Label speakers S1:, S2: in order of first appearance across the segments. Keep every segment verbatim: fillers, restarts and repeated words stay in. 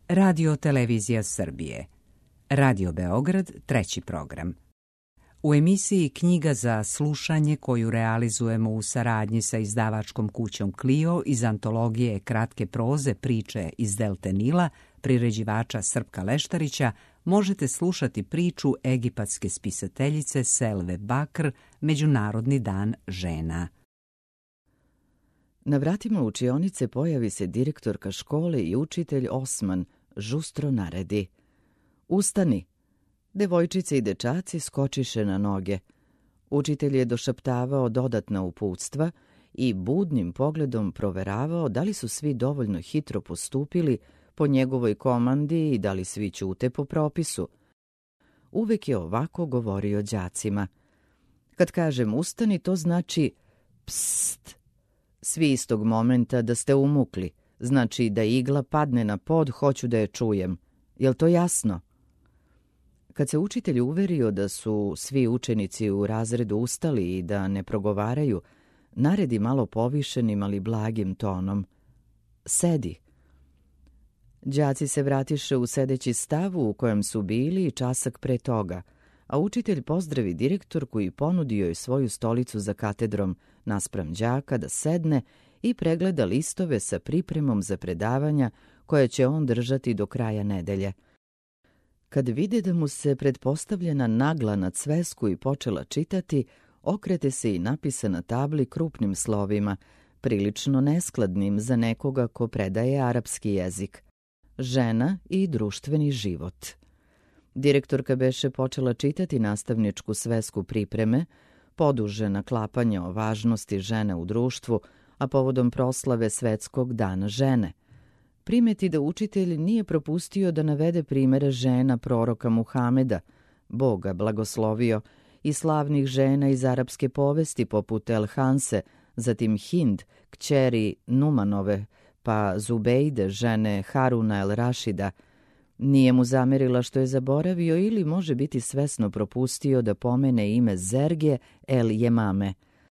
S1: Radio Televizija Srbije. Radio Beograd, treći program. U emisiji Knjiga za slušanje, koju realizujemo u saradnji sa izdavačkom kućom Clio iz antologije kratke proze Priče iz Delte Nila, priređivača Srpka Leštarića, možete slušati priču egipatske spisateljice Selve Bakr, Međunarodni dan žena.
S2: Na vratima učionice pojavi se direktorka škole i učitelj Osman, žustro naredi: "Ustani!" Devojčice i dečaci skočiše na noge. Učitelj je došaptavao dodatna uputstva i budnim pogledom proveravao da li su svi dovoljno hitro postupili po njegovoj komandi i da li svi ćute po propisu. Uvek je ovako govorio đacima. Kad kažem ustani, to znači pst. Svi istog momenta da ste umukli, znači da igla padne na pod, hoću da je čujem. Jel to jasno? Kad se učitelj uverio da su svi učenici u razredu ustali i da ne progovaraju, naredi malo povišenim, ali blagim tonom: "Sedi." Đaci se vratiše u sedeći stav u kojem su bili i časak pre toga, a učitelj pozdravi direktorku i ponudio joj svoju stolicu za katedrom naspram đaka da sedne i pregleda listove sa pripremom za predavanja koje će on držati do kraja nedelje. Kad vide da mu se pretpostavljena nagla na cvesku i počela čitati, okrete se i napisa na tabli krupnim slovima, prilično neskladnim za nekoga ko predaje arapski jezik: "Žena i društveni život." Direktorka beše počela čitati nastavničku svesku pripreme, poduže naklapanje o važnosti žene u društvu, a povodom proslave Svetskog dana žene. Primeti da učitelj nije propustio da navede primere žena proroka Muhameda, Boga blagoslovio, i slavnih žena iz arapske povesti poput El Hanse, zatim Hind, kćeri Numanove, pa Zubejde, žene Haruna El Rašida. Nije mu zamerila što je zaboravio ili može biti svesno propustio da pomene ime Zerge El Jemame.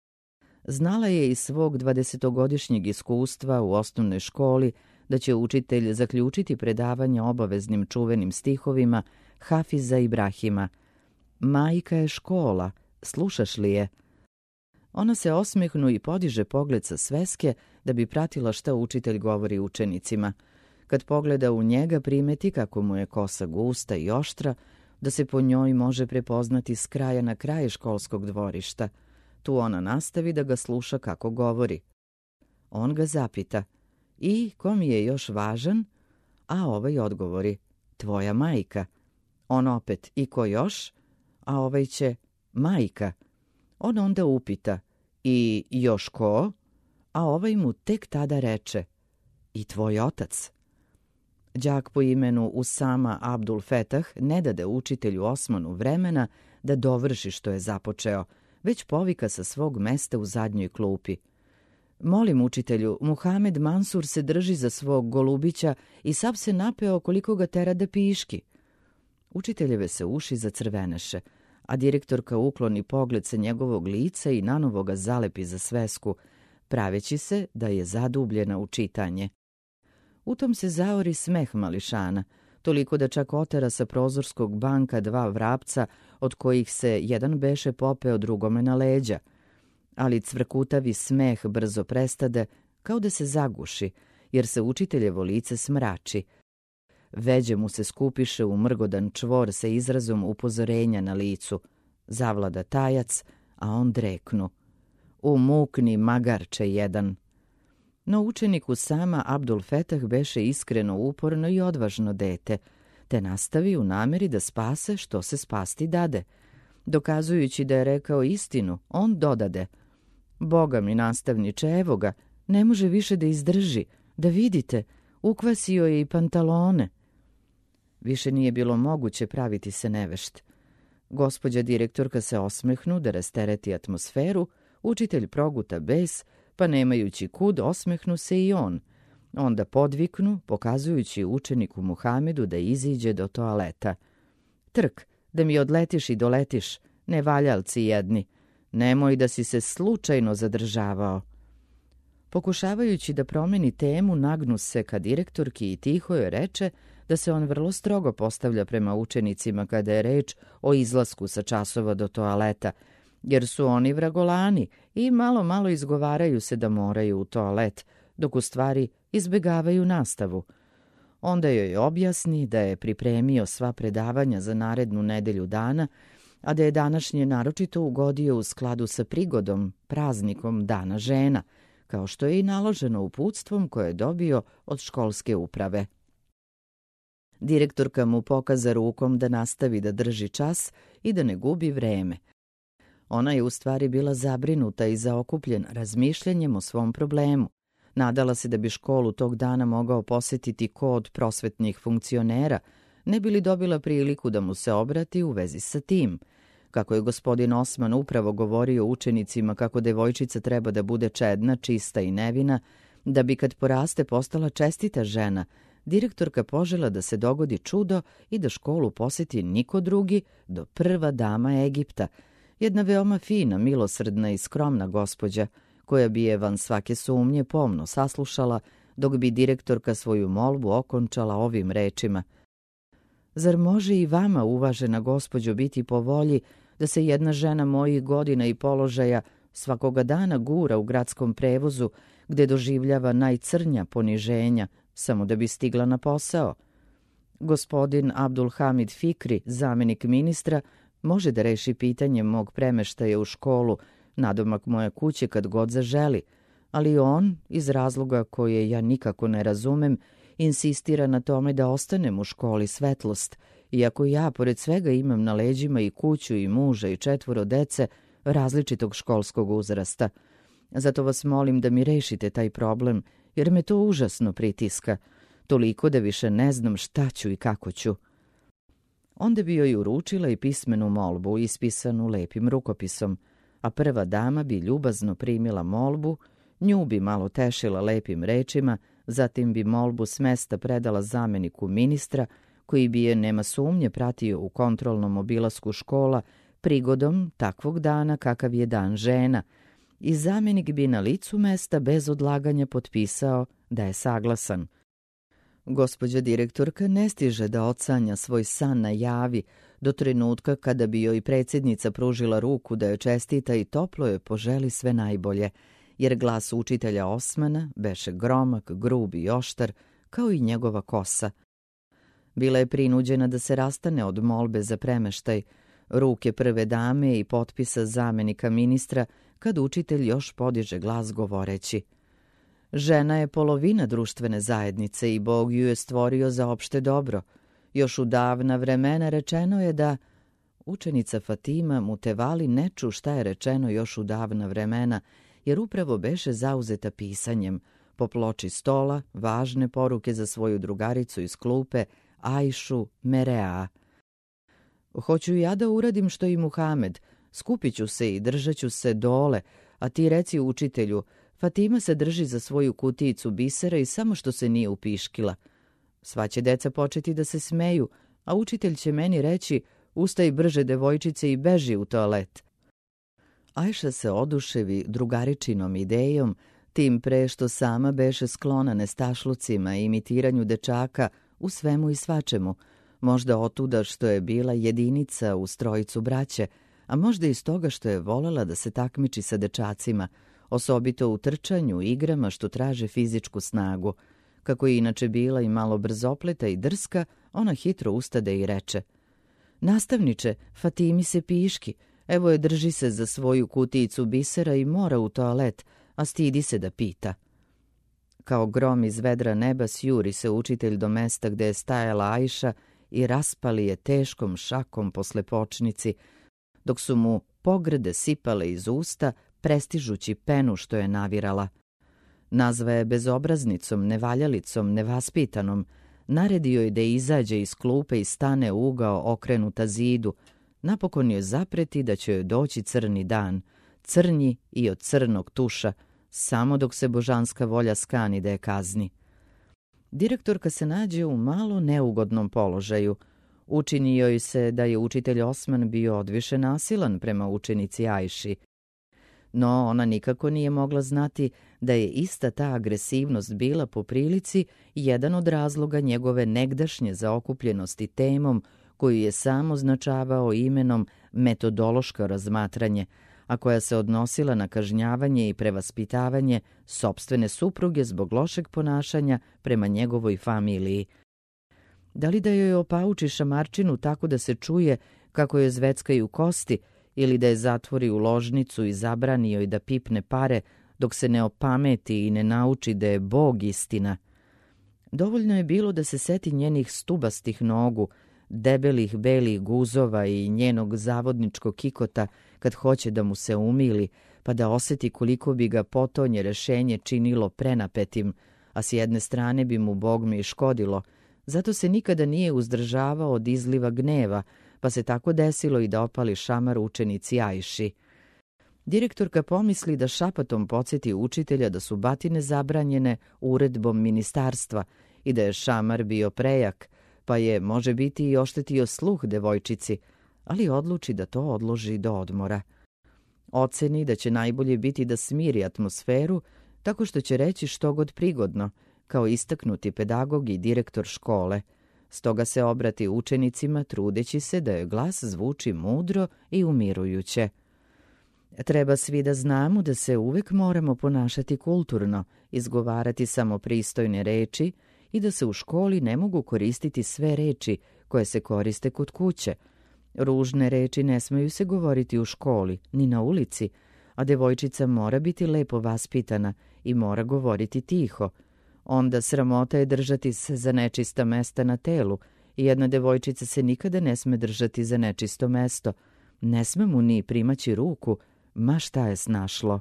S2: Znala je iz svog dvadesetogodišnjeg iskustva u osnovnoj školi da će učitelj zaključiti predavanje obaveznim čuvenim stihovima Hafiza Ibrahima: "Majka je škola, slušaš li je?" Ona se osmehnu i podiže pogled sa sveske da bi pratila šta učitelj govori učenicima. Kad pogleda u njega, primeti kako mu je kosa gusta i oštra, da se po njoj može prepoznati s kraja na kraj školskog dvorišta. Tu ona nastavi da ga sluša kako govori. On ga zapita: "I ko mi je još važan?" A ovaj odgovori: "Tvoja majka." On opet: "I ko još?" A ovaj će: "Majka." On onda upita: "I još ko?" A ovaj mu tek tada reče: "I tvoj otac." Đak po imenu Usama Abdul Fetah ne dade učitelju Osmanu vremena da dovrši što je započeo, već povika sa svog mesta u zadnjoj klupi: "Molim učitelju, Muhamed Mansur se drži za svog golubića i sav se napeo koliko ga tera da piški." Učiteljeve se uši zacrveneše, a direktorka ukloni pogled sa njegovog lica i nanovo ga zalepi za svesku, praveći se da je zadubljena u čitanje. U tom se zaori smeh mališana, toliko da čak otera sa prozorskog banka dva vrapca, od kojih se jedan beše popeo drugome na leđa. Ali cvrkutavi smeh brzo prestade, kao da se zaguši, jer se učiteljevo lice smrači. Veđe mu se skupiše u mrgodan čvor sa izrazom upozorenja na licu. Zavlada tajac, a on dreknu: "Umukni, magarče jedan." No učenik Usama Abdul Fetah beše iskreno uporno i odvažno dete, te nastavi u nameri da spase što se spasti dade. Dokazujući da je rekao istinu, on dodade: "Boga mi, nastavniče, evo ga, ne može više da izdrži, da vidite, ukvasio je i pantalone." Više nije bilo moguće praviti se nevešt. Gospođa direktorka se osmehnu da rastereti atmosferu, učitelj proguta bes, pa nemajući kud osmehnu se i on. Onda podviknu, pokazujući učeniku Muhamedu da iziđe do toaleta: "Trk, da mi odletiš i doletiš, nevaljalci jedni. Nemoj da si se slučajno zadržavao." Pokušavajući da promeni temu, nagnu se ka direktorki i tiho joj reče da se on vrlo strogo postavlja prema učenicima kada je reč o izlasku sa časova do toaleta, jer su oni vragolani i malo malo izgovaraju se da moraju u toalet, dok u stvari izbegavaju nastavu. Onda joj objasni da je pripremio sva predavanja za narednu nedelju dana, a da je današnje naročito ugodio u skladu sa prigodom, praznikom Dana žena, kao što je i naloženo uputstvom koje je dobio od školske uprave. Direktorka mu pokaza rukom da nastavi da drži čas i da ne gubi vreme. Ona je u stvari bila zabrinuta i zaokupljena razmišljanjem o svom problemu. Nadala se da bi školu tog dana mogao posjetiti ko od prosvetnih funkcionera, ne bi li dobila priliku da mu se obrati u vezi sa tim. Kako je gospodin Osman upravo govorio učenicima kako devojčica treba da bude čedna, čista i nevina, da bi kad poraste postala čestita žena, direktorka požela da se dogodi čudo i da školu posjeti niko drugi do prva dama Egipta, jedna veoma fina, milosrdna i skromna gospođa, koja bi je van svake sumnje pomno saslušala, dok bi direktorka svoju molbu okončala ovim rečima: Zar može i vama, uvažena gospođo, biti po volji da se jedna žena mojih godina i položaja svakoga dana gura u gradskom prevozu, gde doživljava najcrnja poniženja, samo da bi stigla na posao? Gospodin Abdulhamid Fikri, zamenik ministra, može da reši pitanje mog premeštaja u školu, nadomak moje kuće kad god zaželi, ali on, iz razloga koje ja nikako ne razumem, insistira na tome da ostanem u školi Svetlost, iako ja, pored svega, imam na leđima i kuću i muža i četvoro dece različitog školskog uzrasta. Zato vas molim da mi rešite taj problem, jer me to užasno pritiska, toliko da više ne znam šta ću i kako ću. Onda bi joj uručila i pismenu molbu, ispisanu lepim rukopisom, a prva dama bi ljubazno primila molbu, nju bi malo tešila lepim rečima, zatim bi molbu s mesta predala zameniku ministra, koji bi je, nema sumnje, pratio u kontrolnom obilasku škola prigodom takvog dana kakav je Dan žena, i zamenik bi na licu mesta bez odlaganja potpisao da je saglasan. Gospođa direktorka ne stiže da odsanja svoj san na javi do trenutka kada bi joj predsjednica pružila ruku da joj čestita i toplo joj poželi sve najbolje, jer glas učitelja Osmana beše gromak, grub i oštar, kao i njegova kosa. Bila je prinuđena da se rastane od molbe za premeštaj, ruke prve dame i potpisa zamenika ministra, kad učitelj još podiže glas govoreći: Žena je polovina društvene zajednice i Bog ju je stvorio za opšte dobro. Još u davna vremena rečeno je da... Učenica Fatima Mutevali ne ču šta je rečeno još u davna vremena, jer upravo beše zauzeta pisanjem, po ploči stola, važne poruke za svoju drugaricu iz klupe, Ajšu Merea. Hoću ja da uradim što i Muhamed, skupit ću se i držat ću se dole, a ti reci učitelju, Fatima se drži za svoju kutijicu bisera i samo što se nije upiškila. Sva će deca početi da se smeju, a učitelj će meni reći: ustaj brže, devojčice, i beži u toalet. Ajša se oduševi drugaričinom idejom, tim pre što sama beše sklona nestašlucima i imitiranju dečaka u svemu i svačemu, možda otuda što je bila jedinica uz trojicu braće, a možda iz toga što je volela da se takmiči sa dečacima, osobito u trčanju, igrama što traže fizičku snagu. Kako je inače bila i malo brzopleta i drska, ona hitro ustade i reče: Nastavniče, Fatimi se piški, evo je drži se za svoju kutijicu bisera i mora u toalet, a stidi se da pita. Kao grom iz vedra neba sjuri se učitelj do mesta gde je stajala Ajša i raspali je teškom šakom po slepočnici, dok su mu pogrde sipale iz usta, prestižući penu što je navirala. Nazva je bezobraznicom, nevaljalicom, nevaspitanom, naredio je da izađe iz klupe i stane u ugao okrenuta zidu. Napokon joj zapreti da će joj doći crni dan, crnji i od crnog tuša, samo dok se božanska volja skani da je kazni. Direktorka se nađe u malo neugodnom položaju. Učini joj se da je učitelj Osman bio odviše nasilan prema učenici Ajši. No ona nikako nije mogla znati da je ista ta agresivnost bila po prilici jedan od razloga njegove negdašnje zaokupljenosti temom koju je sam označavao imenom metodološko razmatranje, a koja se odnosila na kažnjavanje i prevaspitavanje sopstvene supruge zbog lošeg ponašanja prema njegovoj familiji. Da li da joj opauči šamarčinu tako da se čuje kako joj zveckaju kosti, ili da je zatvori u ložnicu i zabrani joj da pipne pare dok se ne opameti i ne nauči da je Bog istina. Dovoljno je bilo da se seti njenih stubastih nogu, debelih belih guzova i njenog zavodničkog kikota kad hoće da mu se umili, pa da oseti koliko bi ga potonje rešenje činilo prenapetim, a s jedne strane bi mu bogme i škodilo. Zato se nikada nije uzdržavao od izliva gneva, pa se tako desilo i da opali šamar učenici Ajši. Direktorka pomisli da šapatom podsjeti učitelja da su batine zabranjene uredbom ministarstva i da je šamar bio prejak, pa je, može biti, i oštetio sluh devojčici, ali odluči da to odloži do odmora. Oceni da će najbolje biti da smiri atmosferu tako što će reći što god prigodno, kao istaknuti pedagog i direktor škole. Stoga se obrati učenicima trudeći se da joj glas zvuči mudro i umirujuće. Treba svi da znamo da se uvek moramo ponašati kulturno, izgovarati samo pristojne reči i da se u školi ne mogu koristiti sve reči koje se koriste kod kuće. Ružne reči ne smeju se govoriti u školi, ni na ulici, a devojčica mora biti lepo vaspitana i mora govoriti tiho. Onda sramota je držati se za nečista mesta na telu i jedna devojčica se nikada ne sme držati za nečisto mesto. Ne sme mu ni primaći ruku, ma šta je snašlo.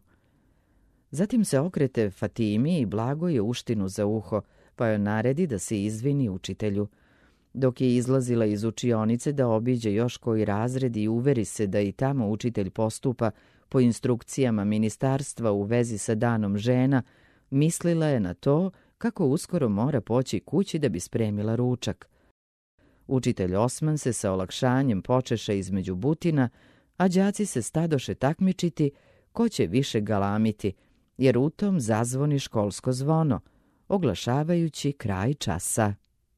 S2: Zatim se okrete Fatimi i blago je uštinu za uho, pa joj naredi da se izvini učitelju. Dok je izlazila iz učionice da obiđe još koji razred i uveri se da i tamo učitelj postupa po instrukcijama ministarstva u vezi sa danom žena, mislila je na to kako uskoro mora poći kući da bi spremila ručak. Učitelj Osman se sa olakšanjem počeša između butina, a đaci se stadoše takmičiti ko će više galamiti, jer u tom zazvoni školsko zvono, oglašavajući kraj časa.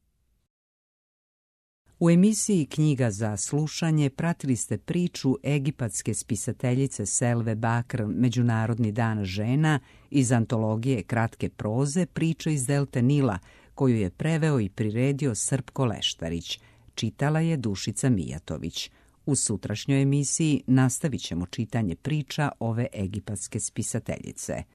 S1: U emisiji Knjiga za slušanje pratili ste priču egipatske spisateljice Selve Bakr Međunarodni dan žena iz antologije kratke proze Priče iz delte Nila, koju je preveo i priredio Srpko Leštarić. Čitala je Dušica Mijatović. U sutrašnjoj emisiji nastavit ćemo čitanje priča ove egipatske spisateljice.